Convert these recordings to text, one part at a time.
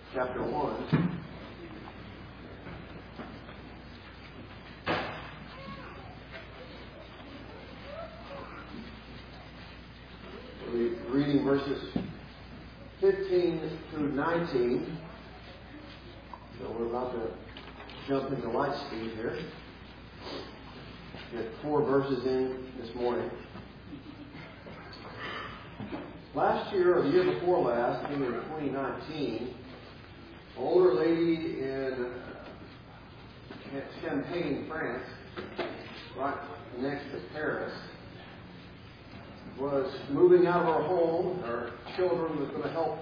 chapter 1. We'll be reading verses 15 through 19. So we're about to jump into light speed here. Get 4 verses in this morning. Last year, or the year before last, I think in 2019, an older lady in Champagne, France, right next to Paris, was moving out of her home. Her children was going to help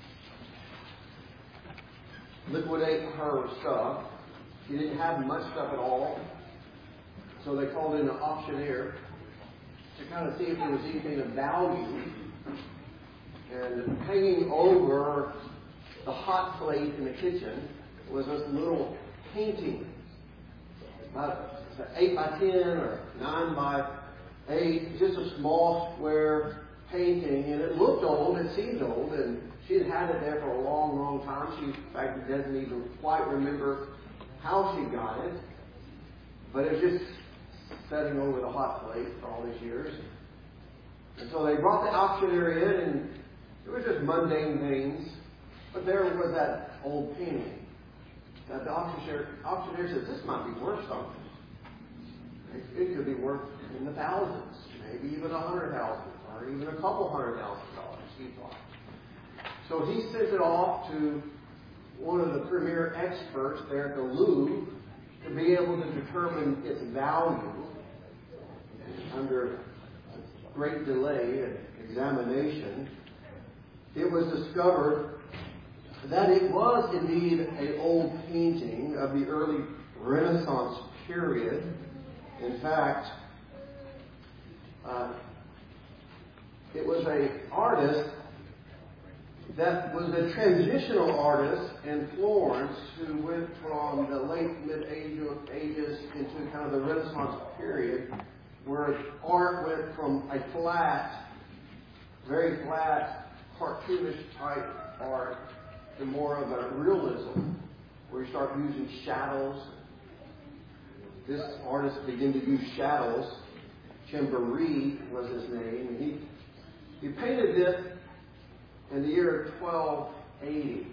liquidate her stuff. She didn't have much stuff at all, so they called in an auctioneer to kind of see if there was anything of value. And hanging over the hot plate in the kitchen was this little painting, about 8 by 10 or 9 by 8, just a small square painting, and it looked old, it seemed old, and she had had it there for a long, long time. She, in fact, doesn't even quite remember how she got it, but it was just sitting over the hot plate for all these years. And so they brought the auctioneer in, and it was just mundane things, but there was that old painting that the auctioneer said, this might be worth something. It could be worth in the thousands, maybe even $100,000, or even a couple $100,000, he thought. So he sent it off to one of the premier experts there at the Louvre to be able to determine its value. Under great delay and examination, it was discovered that it was indeed an old painting of the early Renaissance period. In fact, it was an artist that was a transitional artist in Florence who went from the late mid-ages into kind of the Renaissance period, where art went from a flat, very flat, cartoonish type art to more of a realism, where you start using shadows. This artist began to use shadows. Chambéry was his name. And he painted this in the year 1280.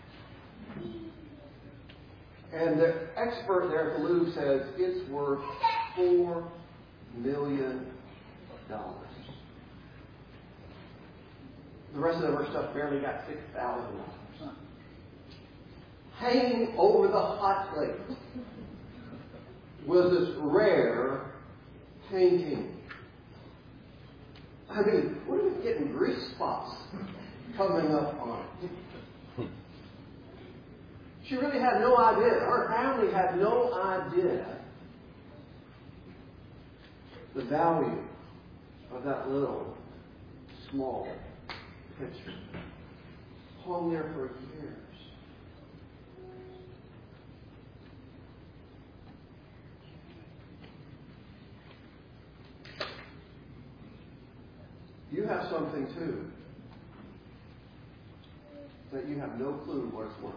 And the expert there at the Louvre says it's worth $4 million. The rest of her stuff barely got $6,000. Hanging over the hot plate was this rare painting. I mean, what are we getting grease spots coming up on it? She really had no idea. Her family had no idea the value of that little, small picture. Hung there for years. You have something too that you have no clue what it's worth.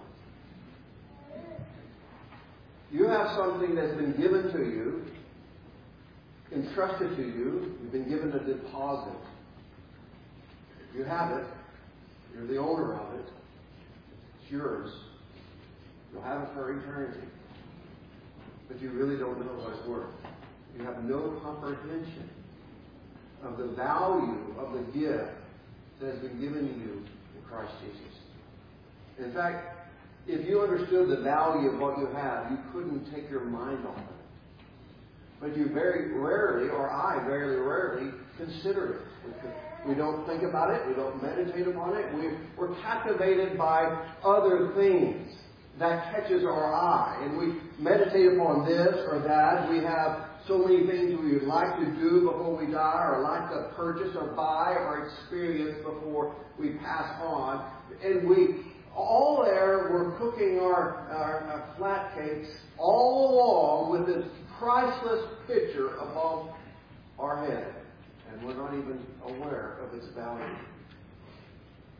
You have something that's been given to you, entrusted to you. You've been given a deposit. You have it. You're the owner of it. It's yours. You'll have it for eternity. But you really don't know what it's worth. You have no comprehension of the value of the gift that has been given to you in Christ Jesus. In fact, if you understood the value of what you have, you couldn't take your mind off of it. But you very rarely, or I very rarely, consider it. We don't think about it. We don't meditate upon it. We're captivated by other things that catches our eye. And we meditate upon this or that. We have so many things we would like to do before we die, or like to purchase or buy or experience before we pass on. And we're cooking our flat cakes all along with this priceless picture above our head. And we're not even aware of its value.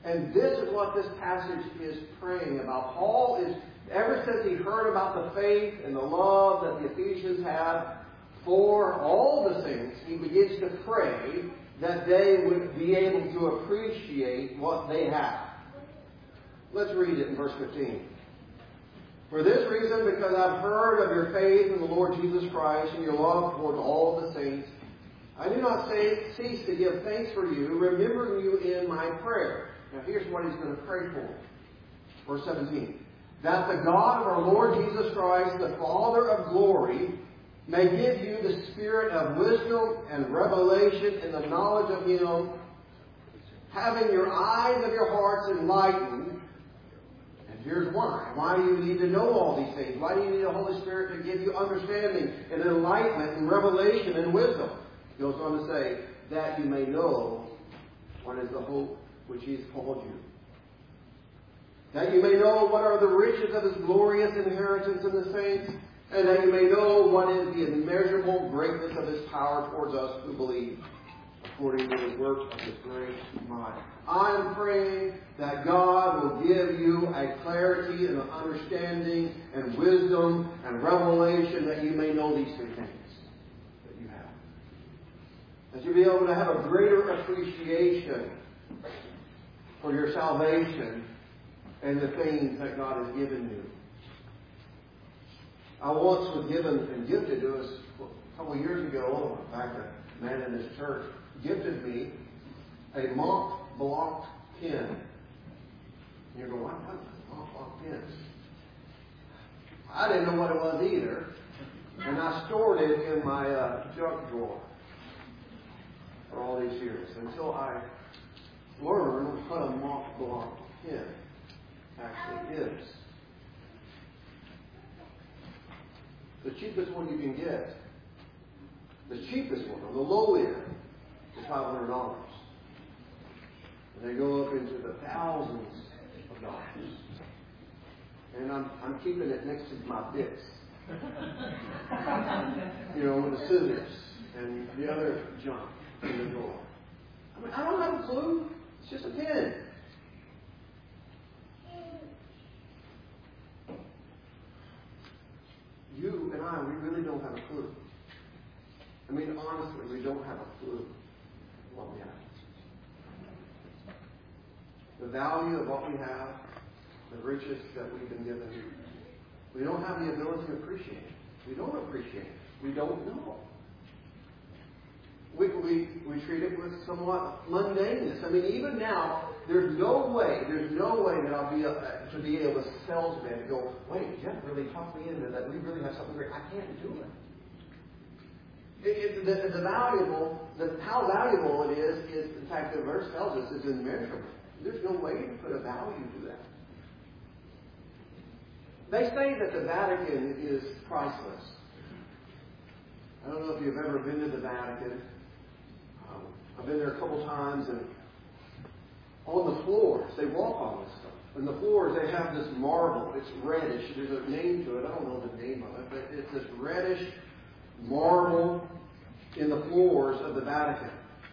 And this is what this passage is praying about. Paul is, ever since he heard about the faith and the love that the Ephesians have for all the saints, he begins to pray that they would be able to appreciate what they have. Let's read it in verse 15. For this reason, because I've heard of your faith in the Lord Jesus Christ and your love toward all the saints, I do not cease to give thanks for you, remembering you in my prayer. Now here's what he's going to pray for. Verse 17. That the God of our Lord Jesus Christ, the Father of glory, may give you the spirit of wisdom and revelation in the knowledge of Him, having your eyes of your hearts enlightened. And here's why. Why do you need to know all these things? Why do you need the Holy Spirit to give you understanding and enlightenment and revelation and wisdom? He goes on to say, that you may know what is the hope which He has called you. That you may know what are the riches of His glorious inheritance in the saints, and that you may know what is the immeasurable greatness of His power towards us who believe, according to the work of His great might. I'm praying that God will give you a clarity and an understanding and wisdom and revelation that you may know these three things that you have. That you'll be able to have a greater appreciation for your salvation and the things that God has given you. I once was given and gifted to us a couple of years ago. In fact, a man in this church gifted me a Mont Blanc pen. And you go, what? What's a Mont Blanc pen? I didn't know what it was either. And I stored it in my junk drawer for all these years until I learned what a Mont Blanc pen actually is. The cheapest one you can get, the cheapest one on the low end, is $500. And they go up into the thousands of dollars. And I'm keeping it next to my bits. With the scissors and the other junk in the drawer. I mean, I don't have a clue. It's just a pen. You and I, we really don't have a clue. I mean, honestly, we don't have a clue what we have. The value of what we have, the riches that we've been given, we don't have the ability to appreciate it. We don't appreciate it. We don't know. We treat it with somewhat mundaneness. I mean, even now, there's no way that I'll be to be able to salesman and go, wait, Jeff really talked me into that. We really have something great. I can't do it. How valuable it is in fact, the verse tells us, is immeasurable. There's no way to put a value to that. They say that the Vatican is priceless. I don't know if you've ever been to the Vatican. I've been there a couple times, and on the floors, they walk on this stuff. On the floors, they have this marble. It's reddish. There's a name to it. I don't know the name of it, but it's this reddish marble in the floors of the Vatican.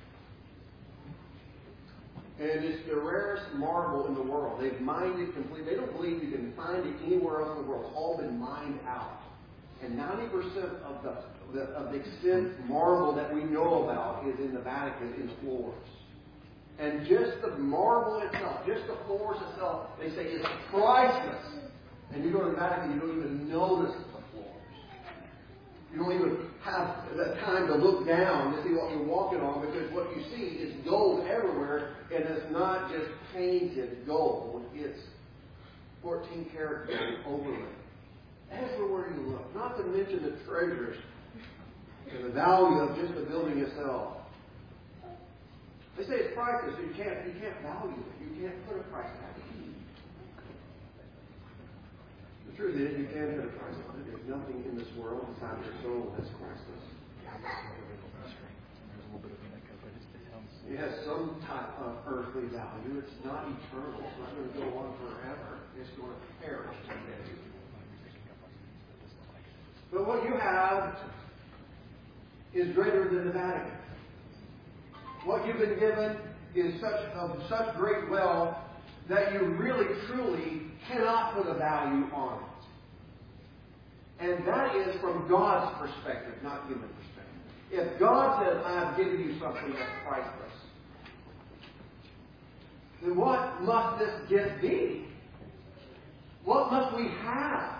And it's the rarest marble in the world. They've mined it completely. They don't believe you can find it anywhere else in the world. It's all been mined out. And 90% of the extent marble that we know about is in the Vatican, in the floors. And just the marble itself, just the floors itself, they say is priceless. And you go to the Vatican, you don't even notice the floors. You don't even have the time to look down to see what you're walking on, because what you see is gold everywhere, and it's not just painted gold. It's 14 karat gold overlay. Everywhere you look. Not to mention the treasures and the value of just the building itself. They say it's priceless, but you can't value it. You can't put a price tag on it. The truth is, you can put a price on it. There's nothing in this world inside your soul that's priceless. It has some type of earthly value. It's not eternal. It's not going to go on forever. It's going to perish one day. But what you have is greater than the Vatican. What you've been given is of such great wealth that you really, truly cannot put a value on it. And that is from God's perspective, not human perspective. If God says, I have given you something that's priceless, then what must this gift be? What must we have?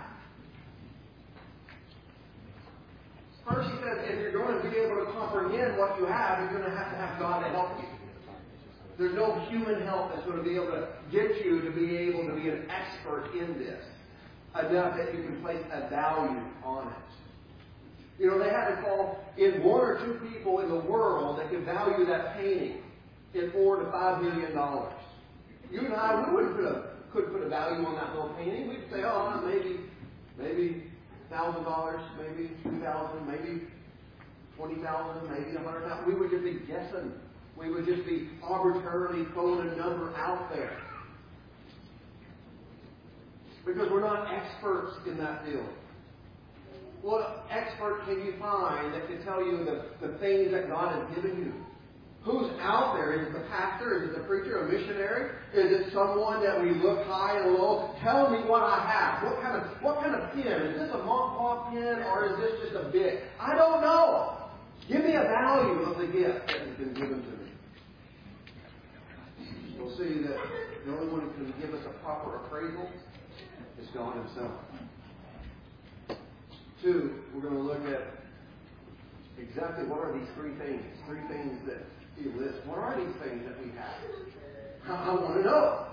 First, he says, if you're going to be able to comprehend what you have, you're going to have God to help you. There's no human help that's going to be able to get you to be able to be an expert in this, enough that you can place a value on it. You know, they had to call in one or two people in the world that could value that painting in $4 to $5 million. You and I, we couldn't put a value on that little painting. We'd say, oh, maybe $1,000, maybe $2,000, maybe $20,000, maybe $100,000. We would just be guessing. We would just be arbitrarily throwing a number out there. Because we're not experts in that field. What expert can you find that can tell you the things that God has given you? Who's out there? Is it the pastor? Is it the preacher? A missionary? Is it someone that we look high and low? Tell me what I have. What kind of pen? Is this a Montclair pen or is this just a bit? I don't know. Give me a value of the gift that has been given to me. We'll see that the only one who can give us a proper appraisal is God Himself. 2, we're going to look at exactly what are these 3 things. 3 things that He lists. What are these things that we have? I want to know.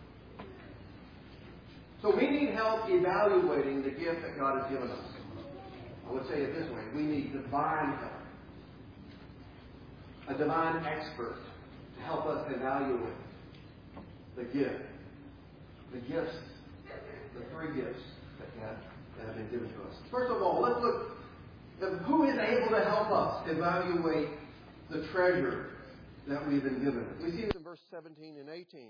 So we need help evaluating the gift that God has given us. I would say it this way. We need divine help. A divine expert to help us evaluate the gift. The gifts. The 3 gifts that have been given to us. First of all, let's look at who is able to help us evaluate the treasure that we've been given. We see this in verse 17 and 18.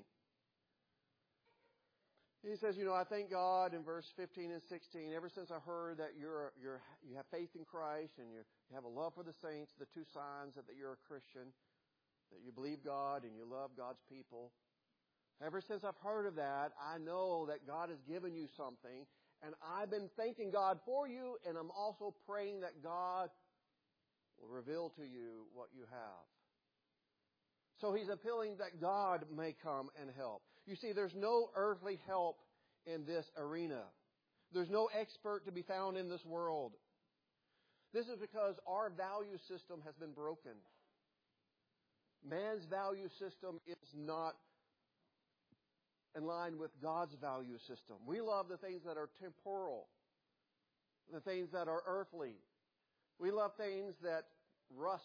He says, I thank God in verse 15 and 16, ever since I heard that you have faith in Christ and you have a love for the saints, the 2 signs that you're a Christian, that you believe God and you love God's people. Ever since I've heard of that, I know that God has given you something, and I've been thanking God for you, and I'm also praying that God will reveal to you what you have. So he's appealing that God may come and help. You see, there's no earthly help in this arena. There's no expert to be found in this world. This is because our value system has been broken. Man's value system is not in line with God's value system. We love the things that are temporal, the things that are earthly. We love things that rust,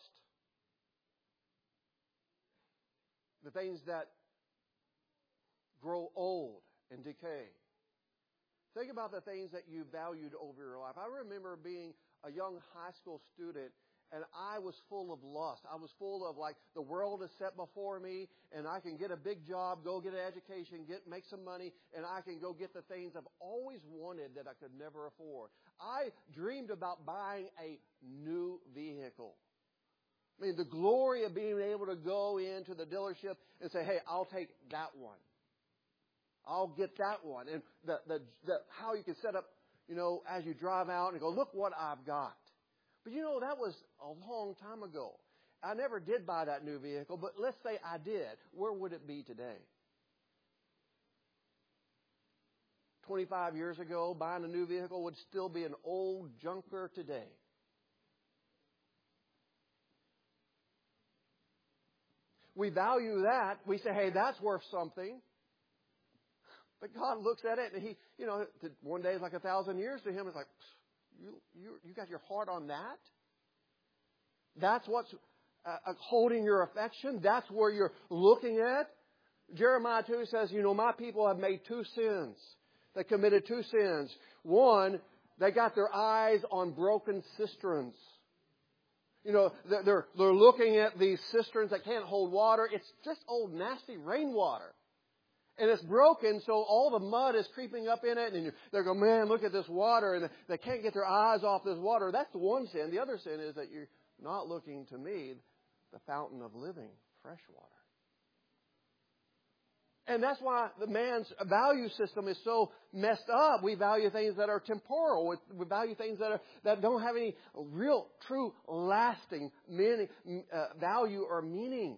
the things that grow old and decay. Think about the things that you valued over your life. I remember being a young high school student, and I was full of lust. I was full of the world is set before me, and I can get a big job, go get an education, make some money, and I can go get the things I've always wanted that I could never afford. I dreamed about buying a new vehicle. I mean, the glory of being able to go into the dealership and say, hey, I'll take that one. I'll get that one. And how you can set up, as you drive out and go, look what I've got. But that was a long time ago. I never did buy that new vehicle, but let's say I did. Where would it be today? 25 years ago, buying a new vehicle would still be an old junker today. We value that. We say, hey, that's worth something. But God looks at it and He, one day is like 1,000 years to Him. It's like, you got your heart on that? That's what's holding your affection? That's where you're looking at? Jeremiah 2 says, my people have made 2 sins. They committed 2 sins. One, they got their eyes on broken cisterns. They're looking at these cisterns that can't hold water. It's just old, nasty rainwater. And it's broken, so all the mud is creeping up in it. And they're going, man, look at this water. And they can't get their eyes off this water. That's the one sin. The other sin is that you're not looking to me, the fountain of living, fresh water. And that's why the man's value system is so messed up. We value things that are temporal. We value things that don't have any real, true, lasting value or meaning.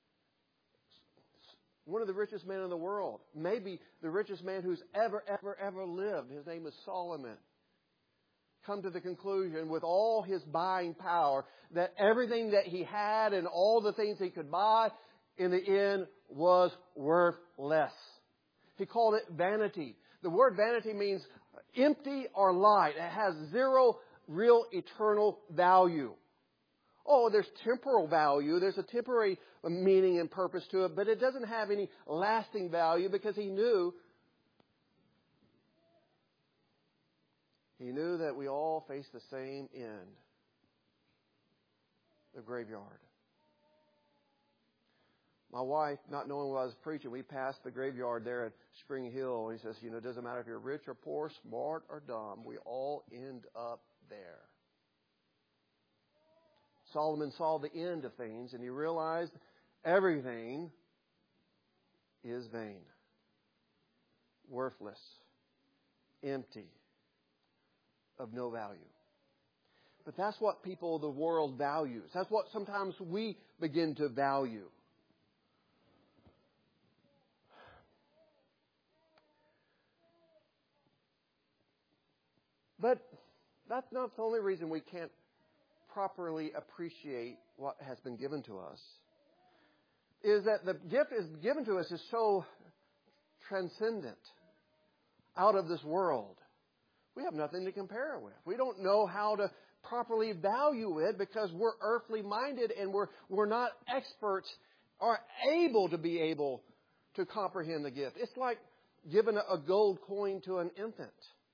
One of the richest men in the world, maybe the richest man who's ever lived, his name is Solomon, come to the conclusion with all his buying power that everything that he had and all the things he could buy in the end was worthless. He called it vanity. The word vanity means empty or light. It has zero real eternal value. Oh, there's temporal value. There's a temporary meaning and purpose to it, but it doesn't have any lasting value because he knew that we all face the same end, the graveyard. My wife, not knowing what I was preaching, we passed the graveyard there at Spring Hill. And he says, it doesn't matter if you're rich or poor, smart or dumb. We all end up there. Solomon saw the end of things, and he realized everything is vain, worthless, empty, of no value. But that's what people of the world values. That's what sometimes we begin to value. But that's not the only reason we can't properly appreciate what has been given to us. Is that the gift is given to us is so transcendent, out of this world. We have nothing to compare it with. We don't know how to properly value it because we're earthly minded and we're not experts or able to comprehend the gift. It's like giving a gold coin to an infant.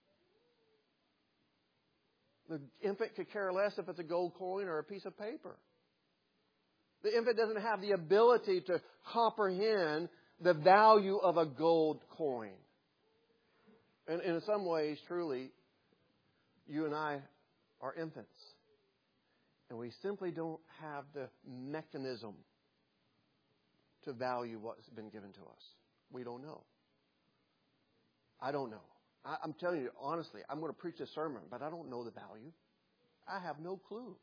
The infant could care less if it's a gold coin or a piece of paper. The infant doesn't have the ability to comprehend the value of a gold coin. And in some ways, truly, you and I are infants. And we simply don't have the mechanism to value what's been given to us. We don't know. I don't know. I'm telling you, honestly, I'm going to preach a sermon, but I don't know the value. I have no clue.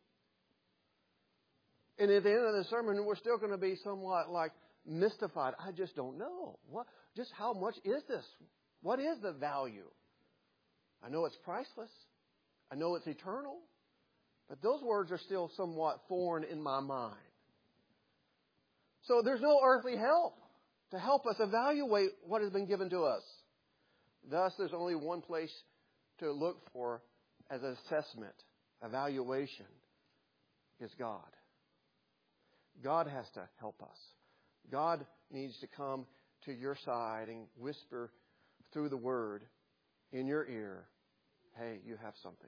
And at the end of the sermon, we're still going to be somewhat like mystified. I just don't know. Just how much is this? What is the value? I know it's priceless. I know it's eternal. But those words are still somewhat foreign in my mind. So there's no earthly help to help us evaluate what has been given to us. Thus, there's only one place to look for as an assessment, evaluation, is God. God has to help us. God needs to come to your side and whisper through the Word in your ear, hey, you have something.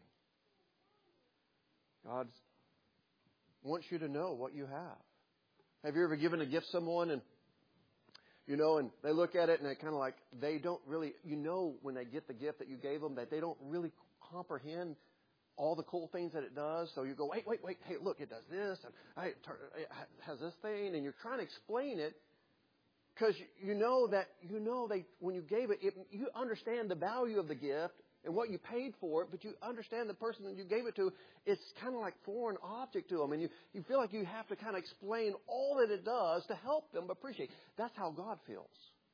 God wants you to know what you have. Have you ever given a gift to someone and they look at it and they kind of like, they don't really, when they get the gift that you gave them, that they don't really comprehend all the cool things that it does. So you go, wait, hey, look, it does this, and it has this thing, and you're trying to explain it because when you gave it, you understand the value of the gift and what you paid for it, but you understand the person that you gave it to, it's kind of like foreign object to them. And you feel like you have to kind of explain all that it does to help them appreciate. That's how God feels.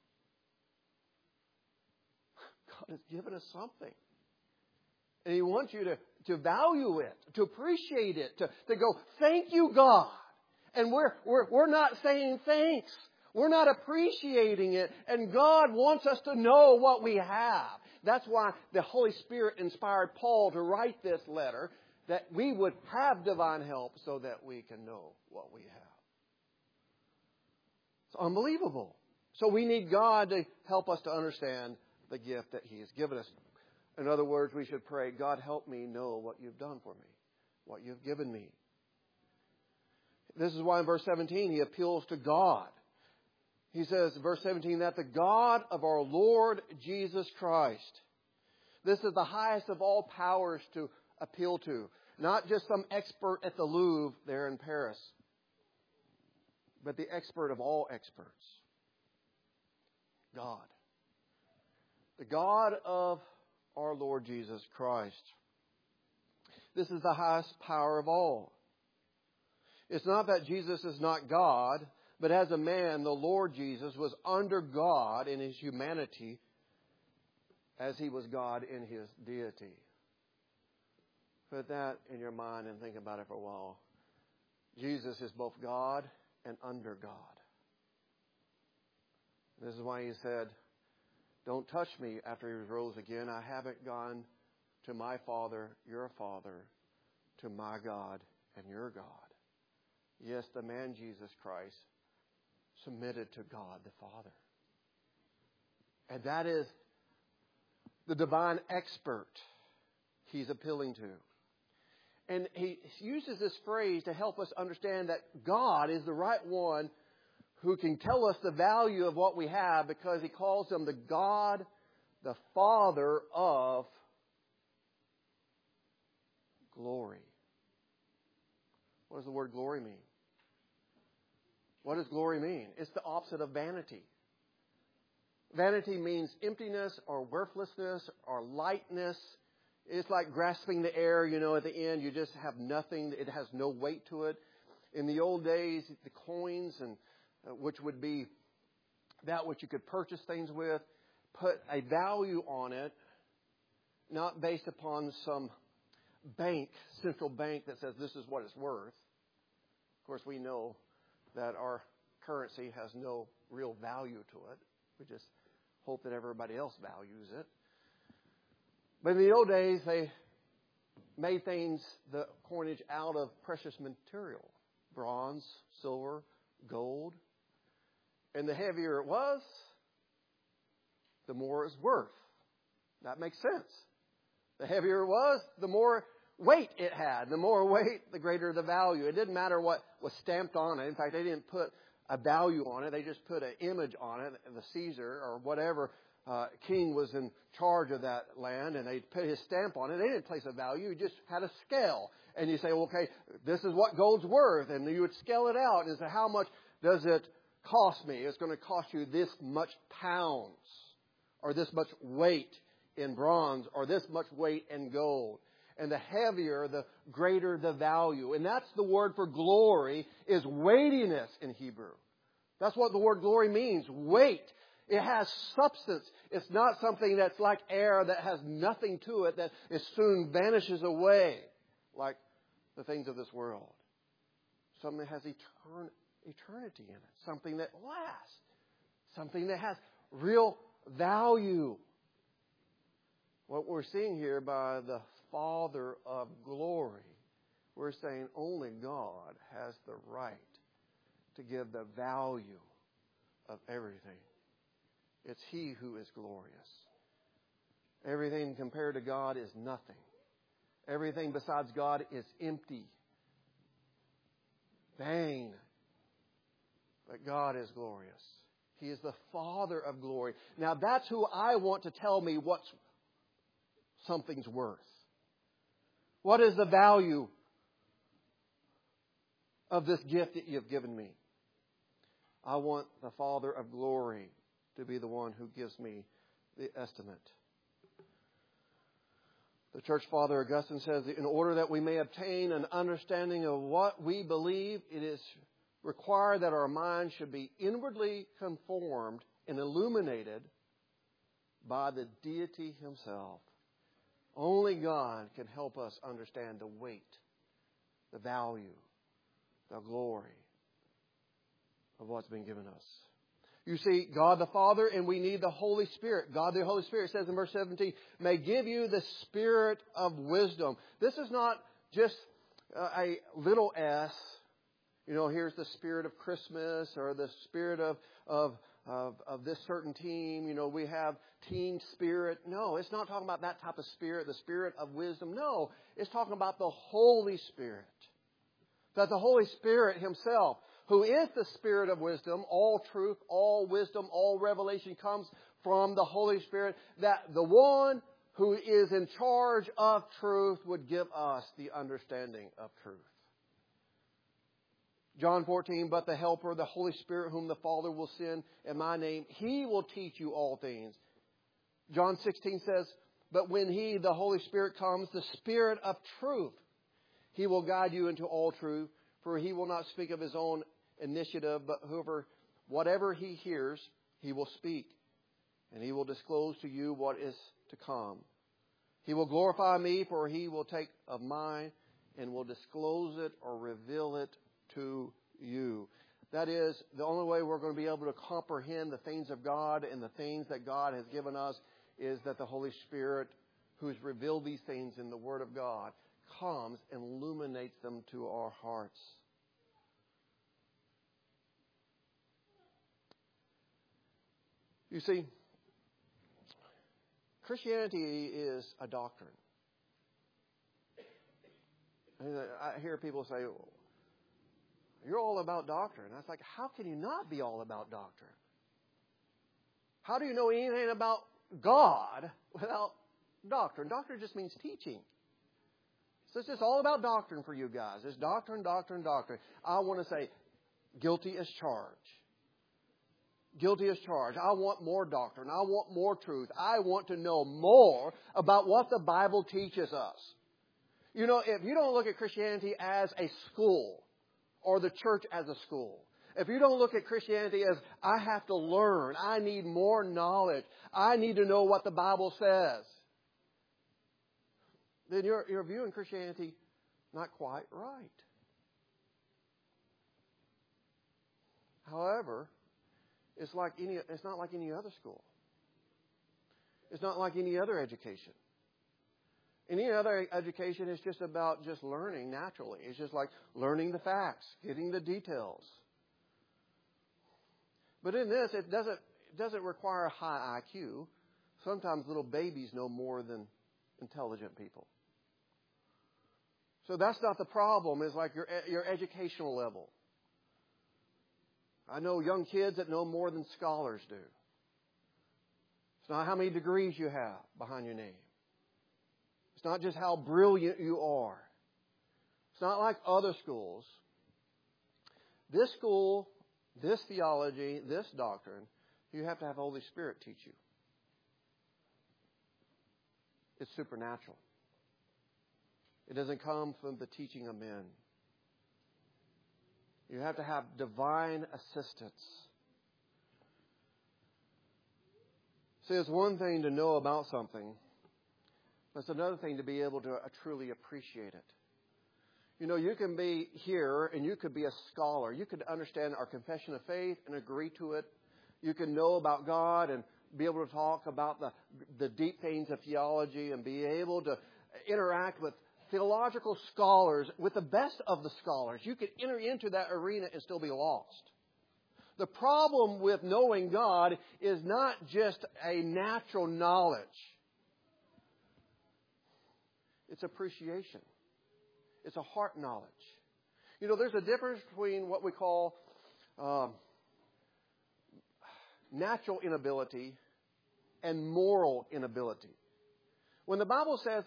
God has given us something. And He wants you to value it, to appreciate it, to go, thank you, God. And we're not saying thanks. We're not appreciating it. And God wants us to know what we have. That's why the Holy Spirit inspired Paul to write this letter, that we would have divine help so that we can know what we have. It's unbelievable. So we need God to help us to understand the gift that He has given us. In other words, we should pray, God, help me know what You've done for me, what You've given me. This is why in verse 17 he appeals to God. He says, verse 17, that the God of our Lord Jesus Christ. This is the highest of all powers to appeal to. Not just some expert at the Louvre there in Paris, but the expert of all experts. God. The God of our Lord Jesus Christ. This is the highest power of all. It's not that Jesus is not God, but as a man, the Lord Jesus was under God in His humanity as He was God in His deity. Put that in your mind and think about it for a while. Jesus is both God and under God. This is why He said, don't touch me after He rose again. I haven't gone to my Father, your Father, to my God and your God. Yes, the man Jesus Christ submitted to God the Father. And that is the divine expert He's appealing to. And He uses this phrase to help us understand that God is the right one who can tell us the value of what we have, because He calls Him the God, the Father of glory. What does the word glory mean? What does glory mean? It's the opposite of vanity. Vanity means emptiness or worthlessness or lightness. It's like grasping the air, at the end you just have nothing. It has no weight to it. In the old days, the coins, and which would be that which you could purchase things with, put a value on it, not based upon some central bank that says this is what it's worth. Of course, we know that our currency has no real value to it. We just hope that everybody else values it. But in the old days, they made the coinage out of precious material. Bronze, silver, gold. And the heavier it was, the more it's worth. That makes sense. The heavier it was, the more weight it had. The more weight, the greater the value. It didn't matter what was stamped on it. In fact, they didn't put a value on it. They just put an image on it, the Caesar or whatever king was in charge of that land, and they put his stamp on it. They didn't place a value. You just had a scale. And you say, well, okay, this is what gold's worth. And you would scale it out and say, how much does it cost me? It's going to cost you this much pounds, or this much weight in bronze, or this much weight in gold. And the heavier, the greater the value. And that's the word for glory, is weightiness in Hebrew. That's what the word glory means, weight. It has substance. It's not something that's like air that has nothing to it, that it soon vanishes away like the things of this world. Something that has eternity in it. Something that lasts. Something that has real value. What we're seeing here by the Father of glory, we're saying only God has the right to give the value of everything. It's He who is glorious. Everything compared to God is nothing. Everything besides God is empty, vain. But God is glorious. He is the Father of glory. Now that's who I want to tell me what something's worth. What is the value of this gift that you've given me? I want the Father of glory to be the one who gives me the estimate. The Church Father Augustine says, in order that we may obtain an understanding of what we believe, it is required that our minds should be inwardly conformed and illuminated by the deity Himself. Only God can help us understand the weight, the value, the glory of what's been given us. You see, God the Father, and we need the Holy Spirit. God the Holy Spirit says in verse 17, may give you the spirit of wisdom. This is not just a little s. Here's the spirit of Christmas, or the spirit of this certain team. We have team spirit. No, it's not talking about that type of spirit, the spirit of wisdom. No, it's talking about the Holy Spirit. That the Holy Spirit Himself, who is the Spirit of wisdom, all truth, all wisdom, all revelation comes from the Holy Spirit, that the one who is in charge of truth would give us the understanding of truth. John 14, but the Helper, the Holy Spirit, whom the Father will send in my name, He will teach you all things. John 16 says, but when He, the Holy Spirit, comes, the Spirit of truth, He will guide you into all truth, for He will not speak of His own initiative, but whatever He hears, He will speak, and He will disclose to you what is to come. He will glorify me, for He will take of mine and will disclose it or reveal it to you. That is, the only way we're going to be able to comprehend the things of God and the things that God has given us is that the Holy Spirit, who has revealed these things in the Word of God, comes and illuminates them to our hearts. You see, Christianity is a doctrine. I hear people say, you're all about doctrine. I was like, how can you not be all about doctrine? How do you know anything about God without doctrine? Doctrine just means teaching. So it's just all about doctrine for you guys. It's doctrine, doctrine, doctrine. I want to say, guilty as charged. Guilty as charged. I want more doctrine. I want more truth. I want to know more about what the Bible teaches us. You know, if you don't look at Christianity as a school or the church as a school, if you don't look at Christianity as I have to learn, I need more knowledge, I need to know what the Bible says, then you're viewing Christianity not quite right. However, it's not like any other school. It's not like any other education. Any other education is just about just learning naturally. It's just like learning the facts, getting the details. But in this, it doesn't require a high IQ. Sometimes little babies know more than intelligent people. So that's not the problem. It's like your educational level. I know young kids that know more than scholars do. It's not how many degrees you have behind your name. It's not just how brilliant you are. It's not like other schools. This school, this theology, this doctrine, you have to have the Holy Spirit teach you. It's supernatural. It doesn't come from the teaching of men. You have to have divine assistance. See, it's one thing to know about something. But it's another thing to be able to truly appreciate it. You know, you can be here and you could be a scholar. You could understand our confession of faith and agree to it. You can know about God and be able to talk about the deep things of theology and be able to interact with theological scholars, with the best of the scholars. You could enter into that arena and still be lost. The problem with knowing God is not just a natural knowledge. It's appreciation. It's a heart knowledge. You know, there's a difference between what we call natural inability and moral inability. When the Bible says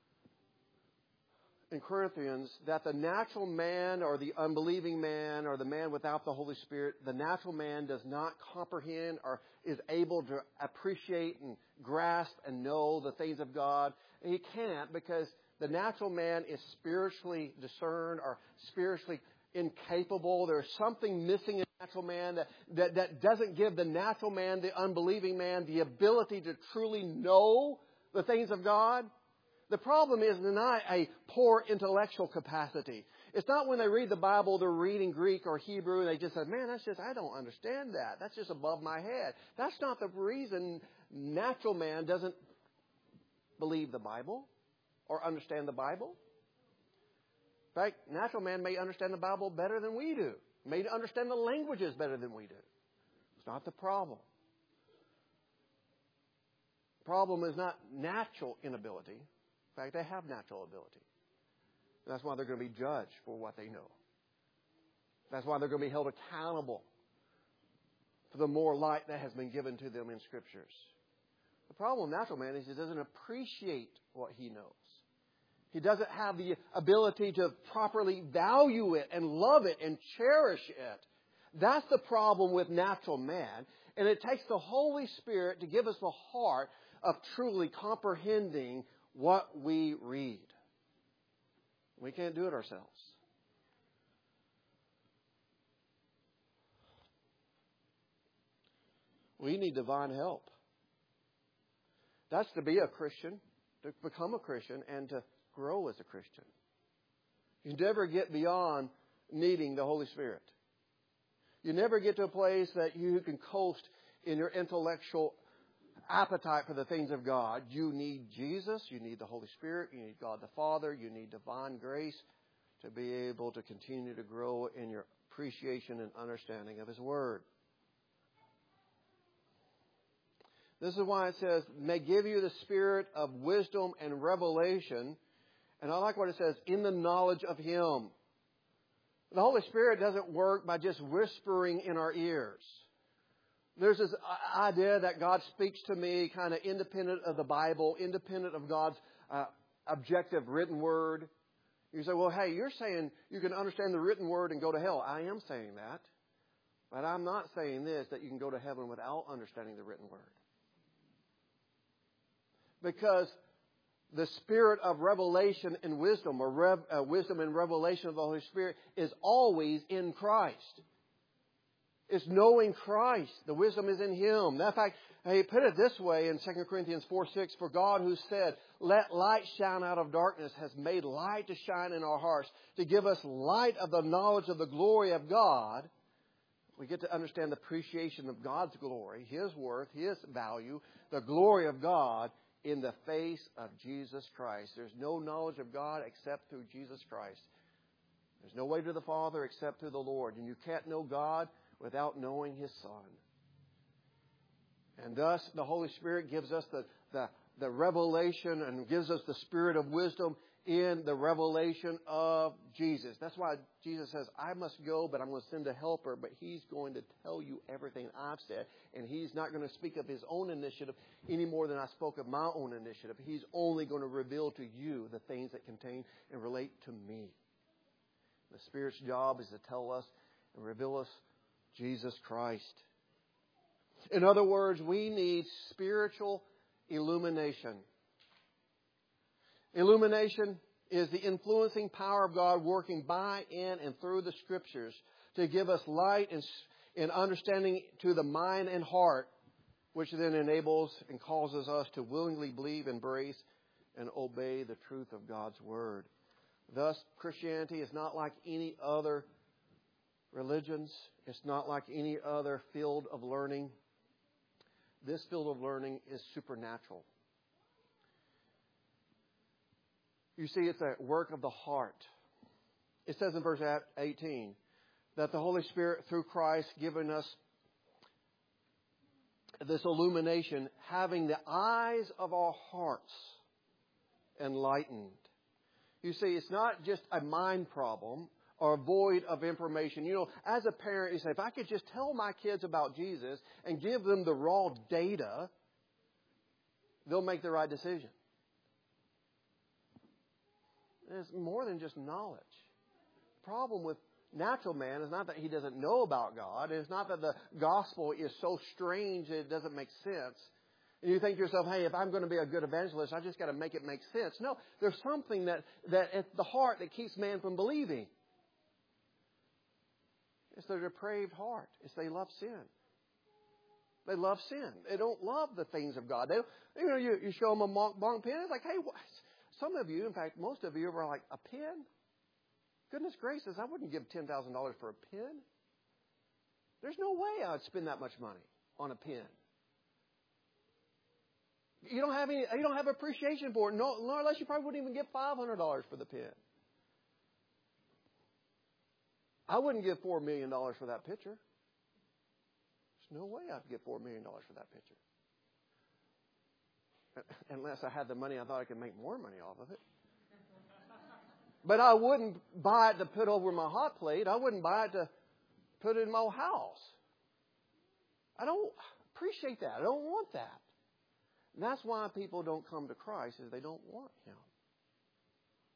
in Corinthians that the natural man or the unbelieving man or the man without the Holy Spirit, the natural man does not comprehend or is able to appreciate and grasp and know the things of God. He can't, because the natural man is spiritually discerned or spiritually incapable. There's something missing in the natural man that doesn't give the natural man, the unbelieving man, the ability to truly know the things of God. The problem is not a poor intellectual capacity. It's not when they read the Bible, they're reading Greek or Hebrew, and they just say, man, I don't understand that. That's just above my head. That's not the reason natural man doesn't believe the Bible or understand the Bible. In fact, natural man may understand the Bible better than we do. May understand the languages better than we do. It's not the problem. The problem is not natural inability. In fact, they have natural ability. That's why they're going to be judged for what they know. That's why they're going to be held accountable for the more light that has been given to them in Scriptures. The problem with natural man is he doesn't appreciate what he knows. He doesn't have the ability to properly value it and love it and cherish it. That's the problem with natural man. And it takes the Holy Spirit to give us the heart of truly comprehending what we read. We can't do it ourselves. We need divine help. That's to be a Christian, to become a Christian, and to grow as a Christian. You never get beyond needing the Holy Spirit. You never get to a place that you can coast in your intellectual appetite for the things of God. You need Jesus. You need the Holy Spirit. You need God the Father. You need divine grace to be able to continue to grow in your appreciation and understanding of His Word. This is why it says, may give you the spirit of wisdom and revelation. And I like what it says, in the knowledge of Him. The Holy Spirit doesn't work by just whispering in our ears. There's this idea that God speaks to me kind of independent of the Bible, independent of God's objective written word. You say, well, hey, you're saying you can understand the written word and go to hell. I am saying that. But I'm not saying this, that you can go to heaven without understanding the written word. Because the spirit of revelation and wisdom, or wisdom and revelation of the Holy Spirit, is always in Christ. It's knowing Christ. The wisdom is in Him. In fact, he put it this way in 2 Corinthians 4:6, for God who said, let light shine out of darkness, has made light to shine in our hearts, to give us light of the knowledge of the glory of God. We get to understand the appreciation of God's glory, His worth, His value, the glory of God in the face of Jesus Christ. There's no knowledge of God except through Jesus Christ. There's no way to the Father except through the Lord. And you can't know God without knowing His Son. And thus, the Holy Spirit gives us the revelation and gives us the spirit of wisdom in the revelation of Jesus. That's why Jesus says, I must go, but I'm going to send a helper, but He's going to tell you everything I've said. And He's not going to speak of His own initiative any more than I spoke of my own initiative. He's only going to reveal to you the things that contain and relate to me. The Spirit's job is to tell us and reveal us Jesus Christ. In other words, we need spiritual illumination. Illumination is the influencing power of God working by, in, and through the Scriptures to give us light and understanding to the mind and heart, which then enables and causes us to willingly believe, embrace, and obey the truth of God's Word. Thus, Christianity is not like any other religions. It's not like any other field of learning. This field of learning is supernatural. You see, it's a work of the heart. It says in verse 18 that the Holy Spirit, through Christ, given us this illumination, having the eyes of our hearts enlightened. You see, it's not just a mind problem or a void of information. You know, as a parent, you say, if I could just tell my kids about Jesus and give them the raw data, they'll make the right decision. It's more than just knowledge. The problem with natural man is not that he doesn't know about God. It's not that the gospel is so strange that it doesn't make sense. And you think to yourself, hey, if I'm going to be a good evangelist, I just got to make it make sense. No, there's something that at the heart that keeps man from believing. It's their depraved heart. It's they love sin. They love sin. They don't love the things of God. You show them a bong pen. It's like, hey, some of you, in fact, most of you are like, a pen? Goodness gracious, I wouldn't give $10,000 for a pen. There's no way I'd spend that much money on a pen. You don't have appreciation for it. No, unless you probably wouldn't even get $500 for the pen. I wouldn't give $4 million for that picture. There's no way I'd get $4 million for that picture. Unless I had the money, I thought I could make more money off of it. But I wouldn't buy it to put over my hot plate. I wouldn't buy it to put it in my house. I don't appreciate that. I don't want that. And that's why people don't come to Christ, is they don't want Him.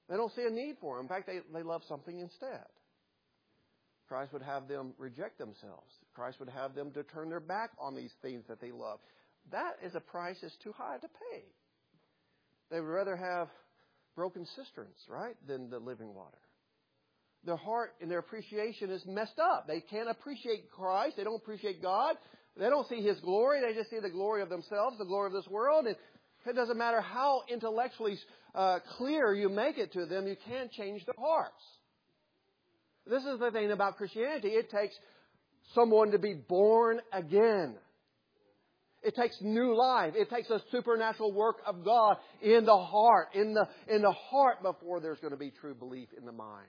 They don't see a need for them. In fact, they love something instead. Christ would have them reject themselves. Christ would have them to turn their back on these things that they love. That is a price that's too high to pay. They would rather have broken cisterns, right, than the living water. Their heart and their appreciation is messed up. They can't appreciate Christ. They don't appreciate God. They don't see His glory. They just see the glory of themselves, the glory of this world. And it doesn't matter how intellectually clear you make it to them, you can't change their hearts. This is the thing about Christianity. It takes someone to be born again. It takes new life. It takes a supernatural work of God in the heart, in the heart before there's going to be true belief in the mind.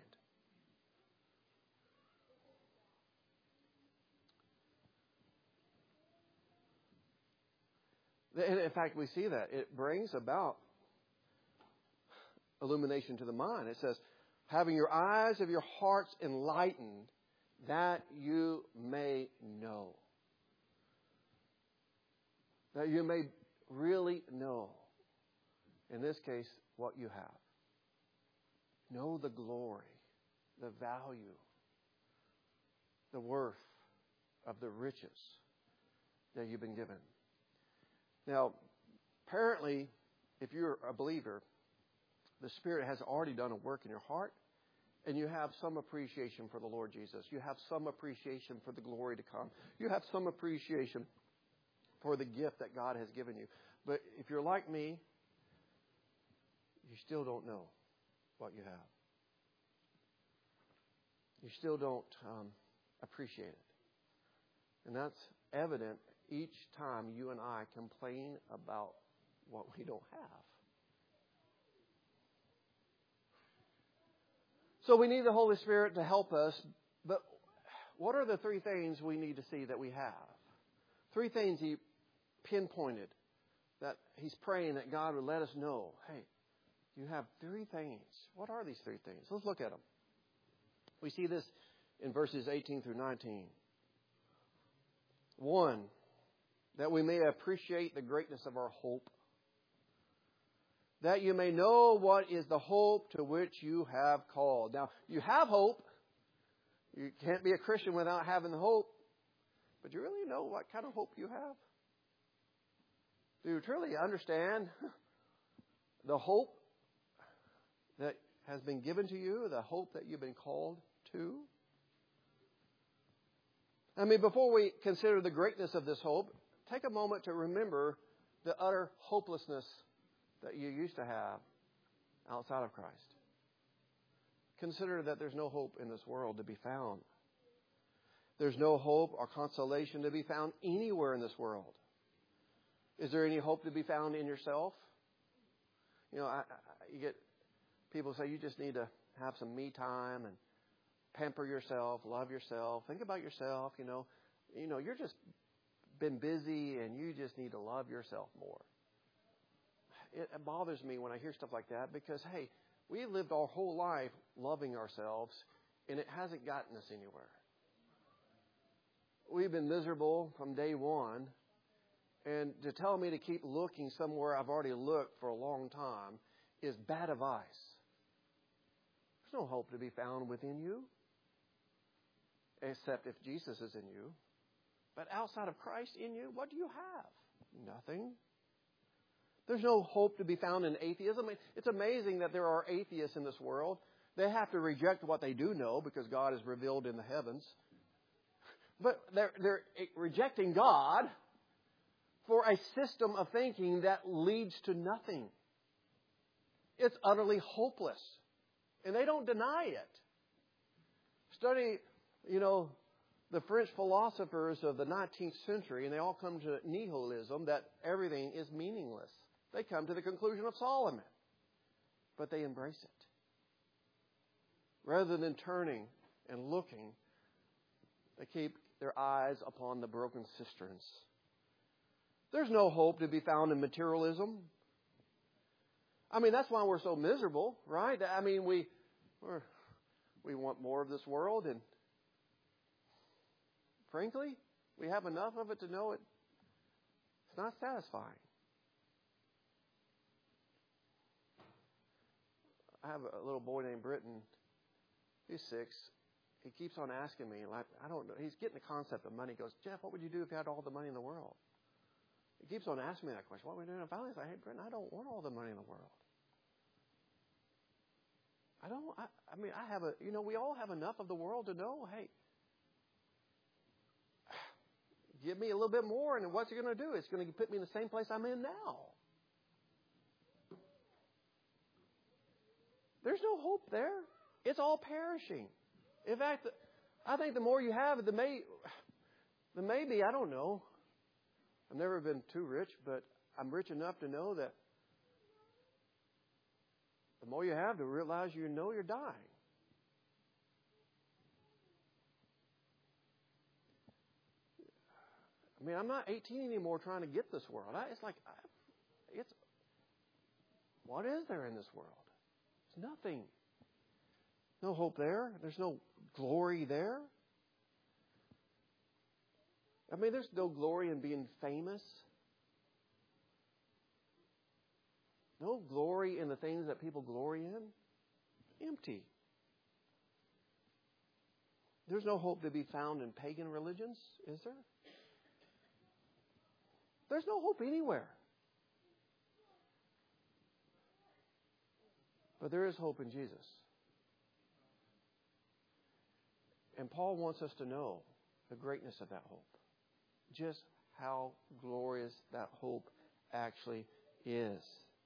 In fact, we see that. It brings about illumination to the mind. It says, having your eyes of your hearts enlightened, that you may know. That you may really know, in this case, what you have. Know the glory, the value, the worth of the riches that you've been given. Now, apparently, if you're a believer, the Spirit has already done a work in your heart, and you have some appreciation for the Lord Jesus. You have some appreciation for the glory to come. You have some appreciation for the gift that God has given you. But if you're like me, you still don't know what you have. You still don't appreciate it. And that's evident each time you and I complain about what we don't have. So we need the Holy Spirit to help us. But what are the three things we need to see that we have? Three things He pinpointed that He's praying that God would let us know. Hey, you have three things. What are these three things? Let's look at them. We see this in verses 18 through 19. 1, that we may appreciate the greatness of our hope. That you may know what is the hope to which you have called. Now, you have hope. You can't be a Christian without having the hope. But do you really know what kind of hope you have? Do you truly understand the hope that has been given to you, the hope that you've been called to? I mean, before we consider the greatness of this hope, take a moment to remember the utter hopelessness that you used to have outside of Christ. Consider that there's no hope in this world to be found. There's no hope or consolation to be found anywhere in this world. Is there any hope to be found in yourself? You know, you get people say you just need to have some me time and pamper yourself, love yourself, think about yourself. You know, you're just been busy and you just need to love yourself more. It bothers me when I hear stuff like that because, hey, we lived our whole life loving ourselves and it hasn't gotten us anywhere. We've been miserable from day one, and to tell me to keep looking somewhere I've already looked for a long time is bad advice. There's no hope to be found within you, except if Jesus is in you. But outside of Christ in you, what do you have? Nothing. There's no hope to be found in atheism. It's amazing that there are atheists in this world. They have to reject what they do know because God is revealed in the heavens. But they're rejecting God for a system of thinking that leads to nothing. It's utterly hopeless. And they don't deny it. Study, the French philosophers of the 19th century, and they all come to nihilism, that everything is meaningless. They come to the conclusion of Solomon. But they embrace it. Rather than turning and looking, they keep their eyes upon the broken cisterns. There's no hope to be found in materialism. I mean, that's why we're so miserable, right? I mean, we want more of this world, and frankly, we have enough of it to know it's not satisfying. I have a little boy named Britton. He's 6. He keeps on asking me, like, I don't know. He's getting the concept of money. He goes, Jeff, what would you do if you had all the money in the world? He keeps on asking me that question. What would we do? And finally, I say, hey, Britton, I don't want all the money in the world. We all have enough of the world to know, hey, give me a little bit more, and what's it going to do? It's going to put me in the same place I'm in now. There's no hope there. It's all perishing. In fact, I think the more you have, the maybe, I don't know. I've never been too rich, but I'm rich enough to know that the more you have, to realize you're dying. I mean, I'm not 18 anymore trying to get this world. What is there in this world? There's nothing. No hope there. There's no glory there. I mean, there's no glory in being famous. No glory in the things that people glory in. Empty. There's no hope to be found in pagan religions, is there? There's no hope anywhere. But there is hope in Jesus. And Paul wants us to know the greatness of that hope. Just how glorious that hope actually is.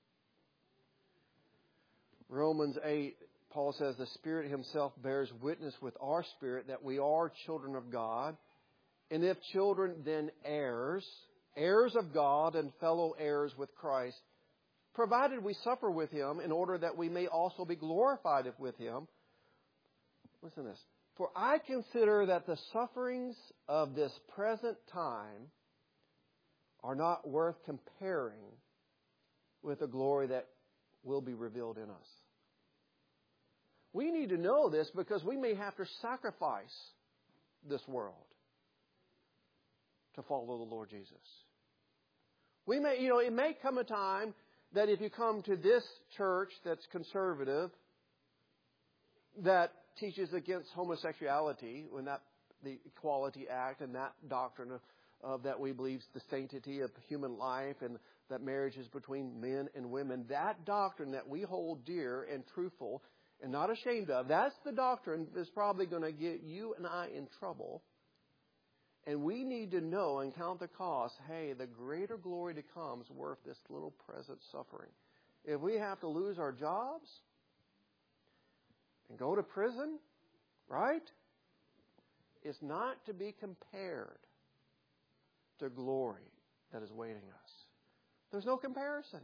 Romans 8, Paul says, the Spirit Himself bears witness with our spirit that we are children of God. And if children, then heirs, heirs of God and fellow heirs with Christ, provided we suffer with Him in order that we may also be glorified with Him. Listen to this. For I consider that the sufferings of this present time are not worth comparing with the glory that will be revealed in us. We need to know this because we may have to sacrifice this world to follow the Lord Jesus. We may, it may come a time that if you come to this church that's conservative, that teaches against homosexuality, when the Equality Act and that doctrine of that we believe the sanctity of human life and that marriage is between men and women, that doctrine that we hold dear and truthful and not ashamed of, that's the doctrine that's probably going to get you and I in trouble. And we need to know and count the cost. Hey, the greater glory to come is worth this little present suffering. If we have to lose our jobs and go to prison, right? It's not to be compared to glory that is waiting us. There's no comparison.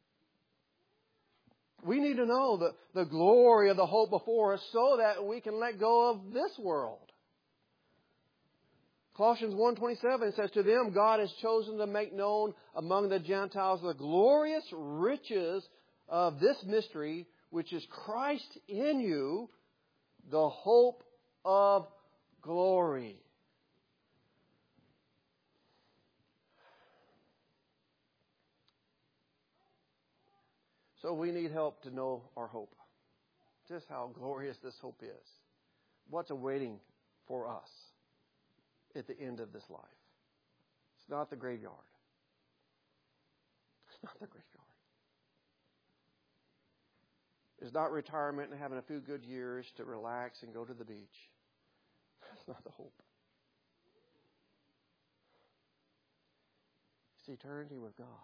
We need to know the glory of the hope before us so that we can let go of this world. Colossians 1:27 says, to them God has chosen to make known among the Gentiles the glorious riches of this mystery, which is Christ in you, the hope of glory. So we need help to know our hope. Just how glorious this hope is. What's awaiting for us at the end of this life. It's not the graveyard. It's not the graveyard. It's not retirement and having a few good years to relax and go to the beach. That's not the hope. It's eternity with God.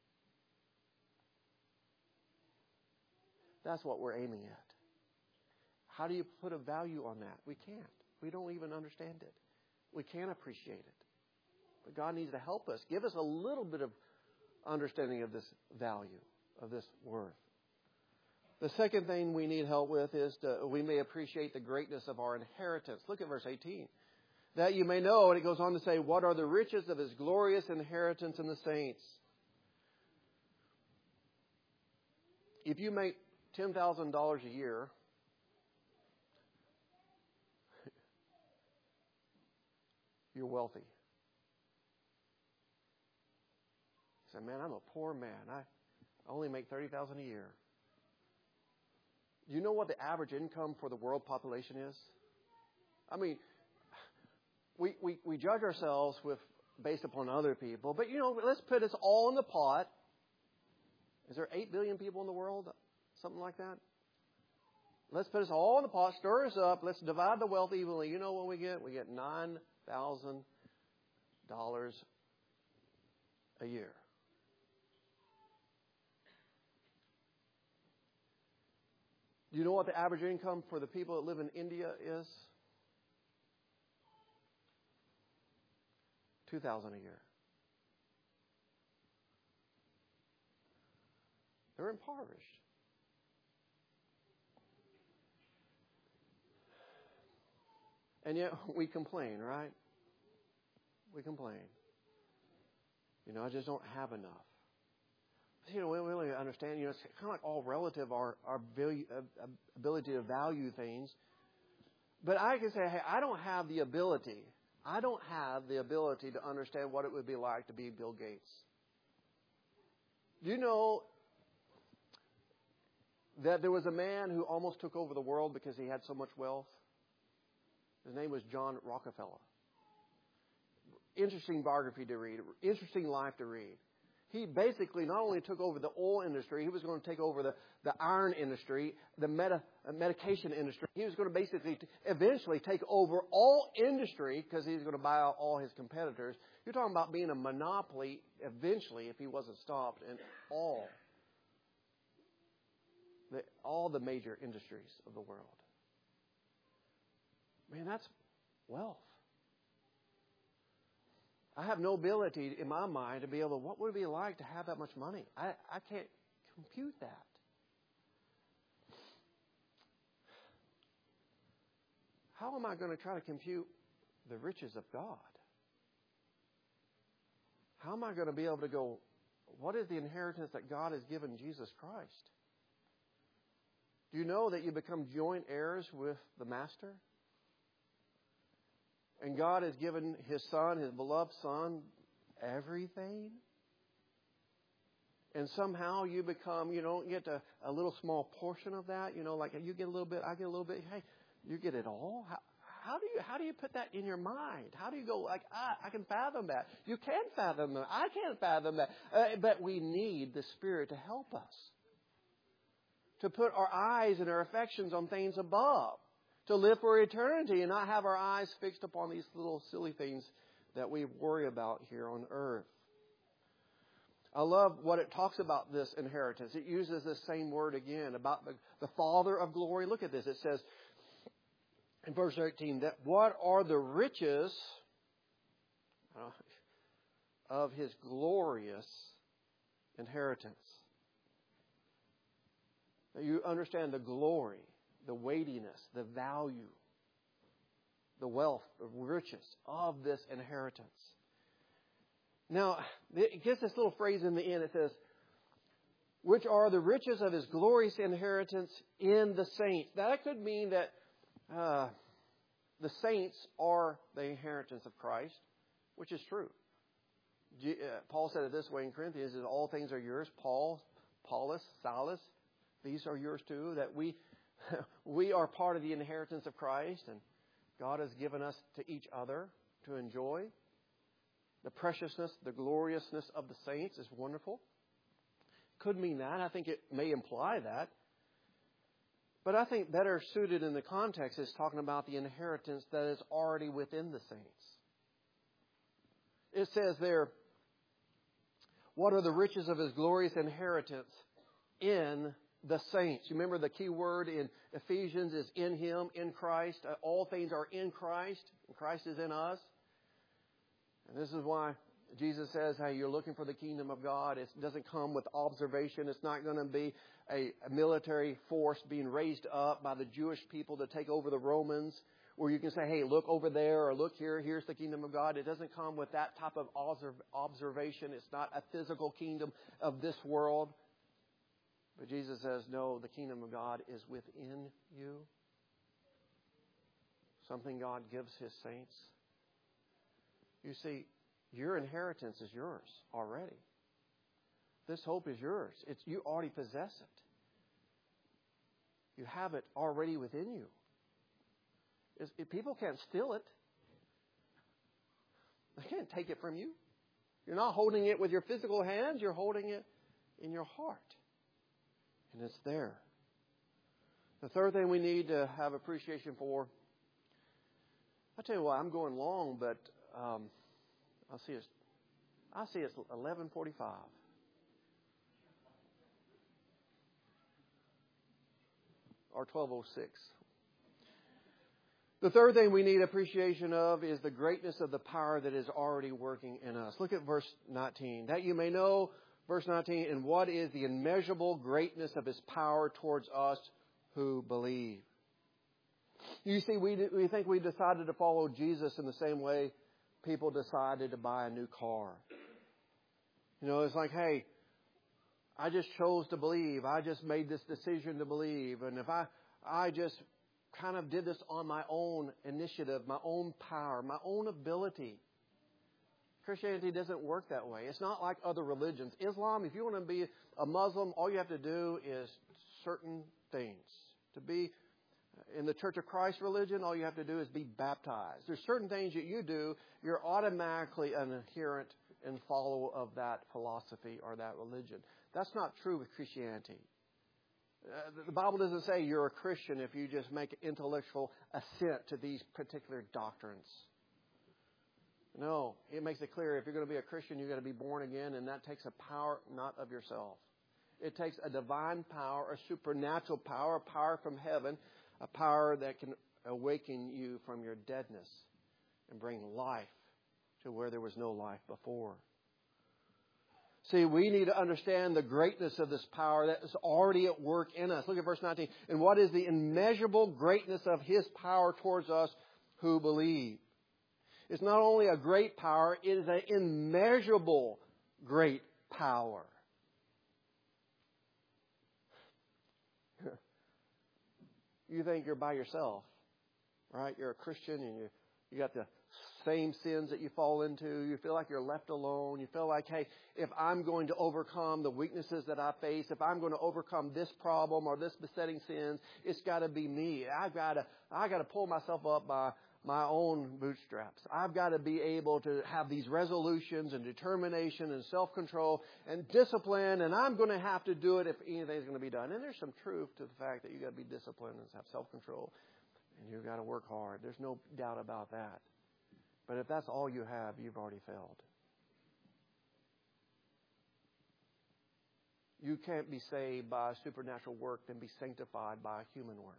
That's what we're aiming at. How do you put a value on that? We can't. We don't even understand it. We can't appreciate it. But God needs to help us. Give us a little bit of understanding of this value, of this worth. The second thing we need help with is we may appreciate the greatness of our inheritance. Look at verse 18. That you may know, and it goes on to say, what are the riches of His glorious inheritance in the saints? If you make $10,000 a year, you're wealthy. You say, man, I'm a poor man. I only make $30,000 a year. You know what the average income for the world population is? I mean, we judge ourselves based upon other people, but let's put us all in the pot. Is there 8 billion people in the world? Something like that? Let's put us all in the pot, stir us up, let's divide the wealth evenly. You know what we get? We get $9,000 a year. Do you know what the average income for the people that live in India is? $2,000 a year. They're impoverished. And yet we complain, right? We complain. I just don't have enough. We really understand, it's kind of like all relative, our ability to value things. But I can say, hey, I don't have the ability to understand what it would be like to be Bill Gates. Do you know that there was a man who almost took over the world because he had so much wealth? His name was John Rockefeller. Interesting biography to read, interesting life to read. He basically not only took over the oil industry, he was going to take over the iron industry, the medication industry. He was going to basically eventually take over all industry because he was going to buy out all his competitors. You're talking about being a monopoly eventually if he wasn't stopped in all the major industries of the world. Man, that's wealth. I have no ability in my mind to be able to, what would it be like to have that much money? I can't compute that. How am I going to try to compute the riches of God? How am I going to be able to go, what is the inheritance that God has given Jesus Christ? Do you know that you become joint heirs with the Master? And God has given His Son, His beloved Son, everything. And somehow you become, get a little small portion of that. Like you get a little bit, I get a little bit. Hey, you get it all? How do you put that in your mind? How do you go like, I can fathom that. You can fathom that. I can't fathom that. But we need the Spirit to help us. To put our eyes and our affections on things above. To live for eternity and not have our eyes fixed upon these little silly things that we worry about here on earth. I love what it talks about this inheritance. It uses this same word again about the Father of glory. Look at this. It says in verse 13 that what are the riches of His glorious inheritance. That you understand the glory, the weightiness, the value, the wealth, the riches of this inheritance. Now, it gets this little phrase in the end. It says, which are the riches of His glorious inheritance in the saints. Now, that could mean that the saints are the inheritance of Christ, which is true. Paul said it this way in Corinthians, that all things are yours. Paulus, Silas, these are yours too, that we are part of the inheritance of Christ, and God has given us to each other to enjoy. The preciousness, the gloriousness of the saints is wonderful. Could mean that. I think it may imply that. But I think better suited in the context is talking about the inheritance that is already within the saints. It says there, what are the riches of His glorious inheritance in the saints? You remember the key word in Ephesians is in Him, in Christ. All things are in Christ, and Christ is in us. And this is why Jesus says, hey, you're looking for the kingdom of God. It doesn't come with observation. It's not going to be a military force being raised up by the Jewish people to take over the Romans, where you can say, hey, look over there or look here. Here's the kingdom of God. It doesn't come with that type of observation. It's not a physical kingdom of this world. But Jesus says, no, the kingdom of God is within you. Something God gives His saints. You see, your inheritance is yours already. This hope is yours. You already possess it. You have it already within you. People can't steal it. They can't take it from you. You're not holding it with your physical hands. You're holding it in your heart. And it's there. The third thing we need to have appreciation for, I tell you what, I'm going long, but I see it's 11:45. Or 12:06. The third thing we need appreciation of is the greatness of the power that is already working in us. Look at verse 19. That you may know, verse 19, and what is the immeasurable greatness of His power towards us who believe. You see, we think we decided to follow Jesus in the same way people decided to buy a new car. You know, it's like, hey, I just chose to believe. I just made this decision to believe. And if I just kind of did this on my own initiative, my own power, my own ability. Christianity doesn't work that way. It's not like other religions. Islam, if you want to be a Muslim, all you have to do is certain things. To be in the Church of Christ religion, all you have to do is be baptized. There's certain things that you do, you're automatically an adherent and follower of that philosophy or that religion. That's not true with Christianity. The Bible doesn't say you're a Christian if you just make intellectual assent to these particular doctrines. No, it makes it clear if you're going to be a Christian, you've got to be born again, and that takes a power not of yourself. It takes a divine power, a supernatural power, a power from heaven, a power that can awaken you from your deadness and bring life to where there was no life before. See, we need to understand the greatness of this power that is already at work in us. Look at verse 19. And what is the immeasurable greatness of His power towards us who believe? It's not only a great power, it is an immeasurable great power. You think you're by yourself, right? You're a Christian and you got the same sins that you fall into. You feel like you're left alone. You feel like, hey, if I'm going to overcome the weaknesses that I face, if I'm going to overcome this problem or this besetting sins, it's got to be me. I got to pull myself up by my own bootstraps. I've got to be able to have these resolutions and determination and self-control and discipline, and I'm going to have to do it if anything's going to be done. And there's some truth to the fact that you got to be disciplined and have self-control, and you've got to work hard. There's no doubt about that. But if that's all you have, you've already failed. You can't be saved by supernatural work and be sanctified by human work.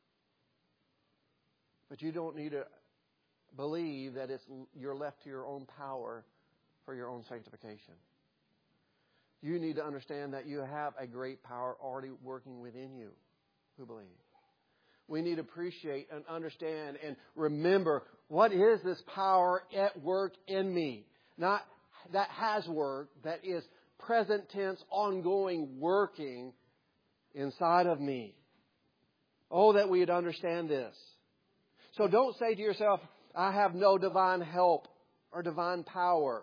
But you don't need to believe that you're left to your own power for your own sanctification. You need to understand that you have a great power already working within you who believe. We need to appreciate and understand and remember, what is this power at work in me? Not that has worked, that is present tense, ongoing, working inside of me. Oh, that we would understand this. So don't say to yourself, I have no divine help or divine power.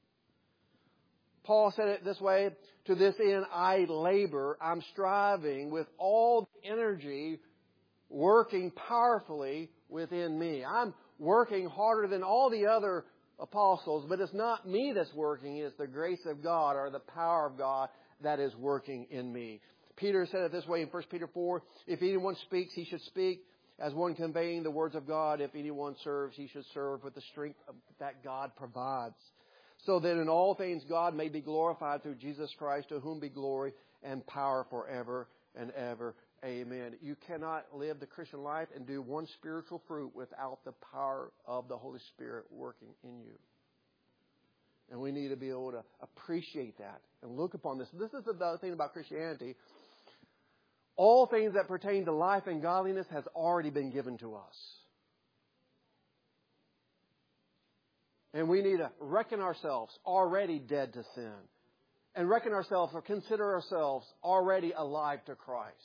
Paul said it this way, to this end I labor, I'm striving with all the energy working powerfully within me. I'm working harder than all the other apostles, but it's not me that's working, it's the grace of God or the power of God that is working in me. Peter said it this way in 1 Peter 4, if anyone speaks, he should speak as one conveying the words of God. If anyone serves, he should serve with the strength that God provides. So that in all things God may be glorified through Jesus Christ, to whom be glory and power forever and ever. Amen. You cannot live the Christian life and do one spiritual fruit without the power of the Holy Spirit working in you. And we need to be able to appreciate that and look upon this. This is the thing about Christianity. All things that pertain to life and godliness has already been given to us. And we need to reckon ourselves already dead to sin. And reckon ourselves or consider ourselves already alive to Christ.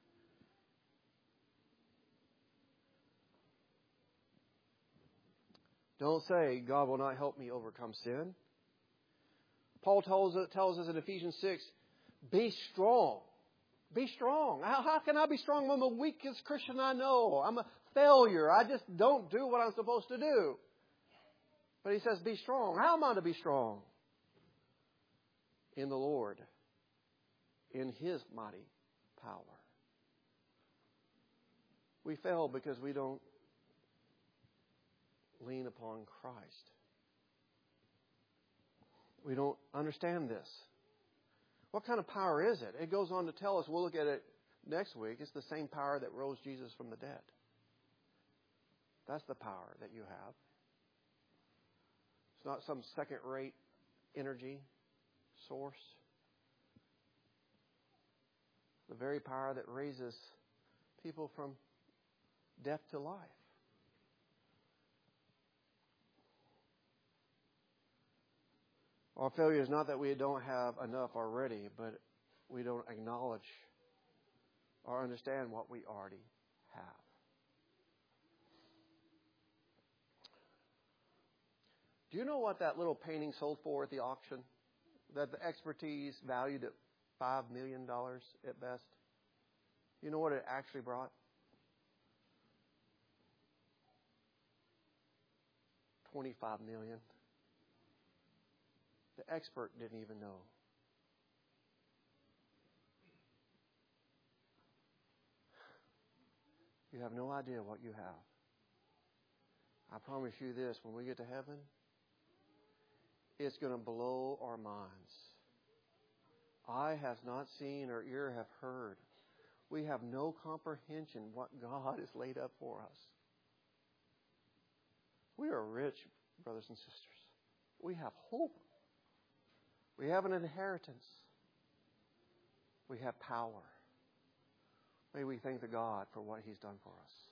Don't say, God will not help me overcome sin. Paul tells us in Ephesians 6, be strong. Be strong. How can I be strong? I'm the weakest Christian I know. I'm a failure. I just don't do what I'm supposed to do. But he says, be strong. How am I to be strong? In the Lord. In His mighty power. We fail because we don't lean upon Christ. We don't understand this. What kind of power is it? It goes on to tell us, we'll look at it next week, it's the same power that rose Jesus from the dead. That's the power that you have. It's not some second-rate energy source. The very power that raises people from death to life. Our failure is not that we don't have enough already, but we don't acknowledge or understand what we already have. Do you know what that little painting sold for at the auction? That the expertise valued at $5 million at best. You know what it actually brought? $25 million. The expert didn't even know. You have no idea what you have. I promise you this, when we get to heaven, it's going to blow our minds. Eye has not seen or ear have heard. We have no comprehension what God has laid up for us. We are rich, brothers and sisters. We have hope. We have an inheritance. We have power. May we thank the God for what He's done for us.